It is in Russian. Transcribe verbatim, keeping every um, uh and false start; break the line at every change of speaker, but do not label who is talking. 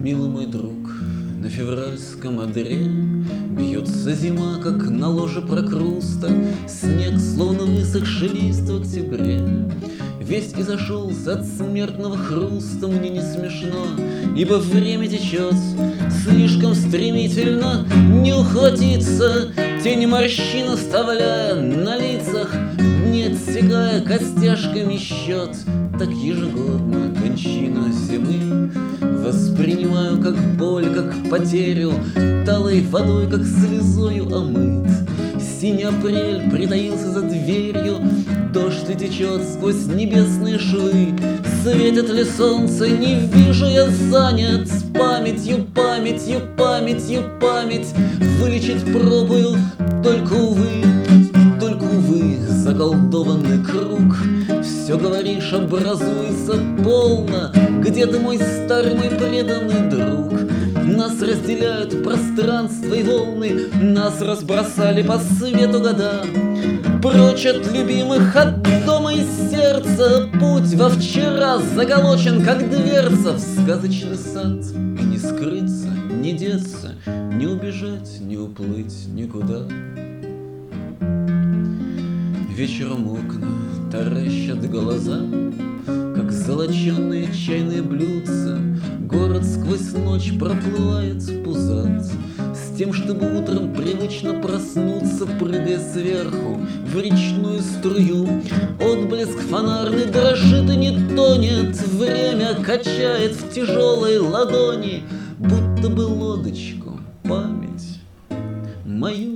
Милый мой друг, на февральском одре бьется зима, как на ложе прокруста. Снег, словно высохший лист в октябре, весь изошелся от смертного хруста. Мне не смешно, ибо время течет слишком стремительно. Не ухватиться, тень морщин оставляя на лицах, дни отсекая костяшками счет. Так ежегодно кончину зимы воспринимаю как боль, как потерю, талой водой, как слезою омыт. Синий апрель притаился за дверью, дождь и течет сквозь небесные швы. Светит ли солнце, не вижу, я занят памятью, памятью, памятью, память вылечить пробую, только, увы, только, увы, заколдованный круг. Все говоришь, образуется полно. Где ты, мой старый, мой преданный друг? Нас разделяют пространство и волны, нас разбросали по свету года. Прочь от любимых, от дома и сердца, путь во вчера заколочен, как дверца в сказочный сад. И не скрыться, не деться, не убежать, не уплыть никуда. Вечером окна таращат глаза, как золоченые чайные блюдца. Город сквозь ночь проплывает пузат, с тем, чтобы утром привычно проснуться, прыгая сверху в речную струю. Отблеск фонарный дрожит и не тонет, время качает в тяжелой ладони, будто бы лодочку, память мою